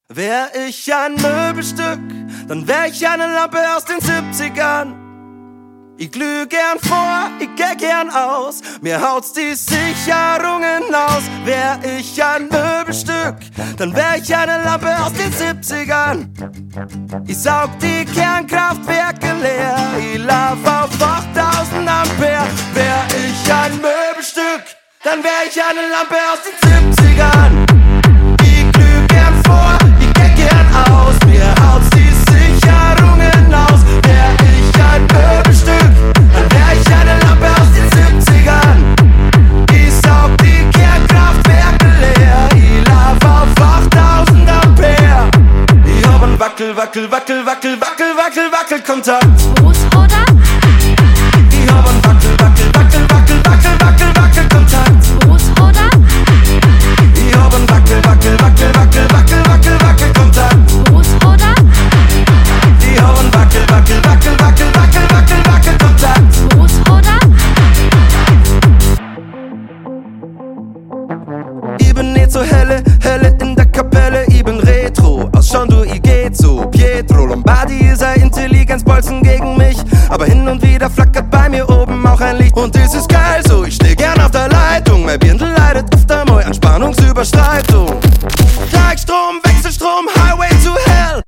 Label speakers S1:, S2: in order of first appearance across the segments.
S1: Wär ich ein Möbelstück, dann wär ich eine Lampe aus den 70ern. Ich glüh gern vor, ich geh gern aus, mir haut's die Sicherungen aus. Wär ich ein Möbelstück, dann wär ich eine Lampe aus den 70ern. Ich saug die Kernkraftwerke leer, ich lauf auf 8000 Ampere. Wär ich ein Möbelstück, dann wär ich eine Lampe aus den 70ern. Ich glüh gern vor, ich geh gern aus, mir haut's die Sicherungen aus. Wär ich ein Möbelstück, dann wär ich eine Lampe aus den 70ern. Ich saug die Kernkraftwerke leer, ich lauf auf 8000 Ampere. Ich hab ein Wackelkontakt.
S2: Fußroder?
S1: Ich hab ein Wackelkontakt.
S2: Fußroder?
S1: Ich hab ein Wackelkontakt.
S2: Fußroder?
S1: Ich hab ein Wackelkontakt.
S2: Fußroder?
S1: Ich bin nicht so helle in der Kapelle, ich bin Retro. Ausschauen du, ich geht so. Pietro Lombardi ist ein Intelligenzbolzen gegen mich, aber hin und wieder flackert bei mir oben auch ein Licht. Und das ist geil so, ich steh gern auf der Leitung. Mein Birndl leidet öfter mal an Spannungsüberschreitung. Gleichstrom, Wechselstrom, Highway to Hell.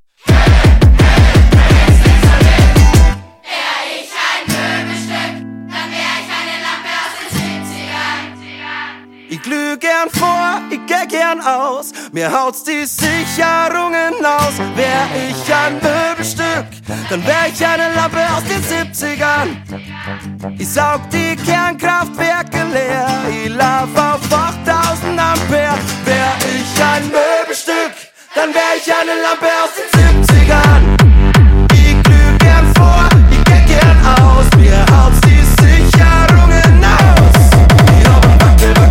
S3: Wär ich ein Möbelstück, dann wär ich eine Lampe aus den 70ern.
S1: Ich glüh gern vor, ich geh gern aus, mir haut's die Sicherungen aus. Wär ich ein Möbelstück, dann wär ich eine Lampe aus den 70ern. Ich saug die Kernkraftwerke leer, ich lauf auf 8000 Ampere. Wär ich ein Möbelstück, dann wär ich eine Lampe aus den 70ern. Ich glüh gern vor, ich geh gern aus, mir haut's die Sicherungen aus. Ich hab ein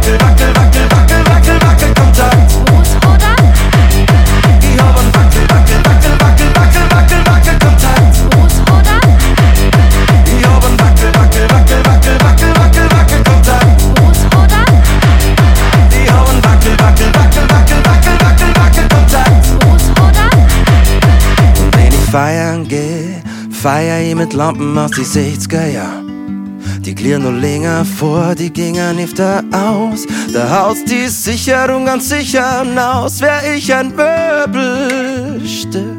S1: Wackelkontakt.
S2: Fußroder?
S1: Ich hab ein Wackelkontakt.
S2: Fußroder?
S1: Ich hab ein Wackelkontakt.
S2: Fußroder?
S1: Ich hab ein Wackelkontakt.
S2: Fußroder?
S1: Und wenn ich feiern geh, feier ich mit Lampen aus die 60er Jahr. Die klirren noch länger vor, die gingen öfter aus. Da haut's die Sicherung ganz sicher aus. Wär ich ein Möbelstück,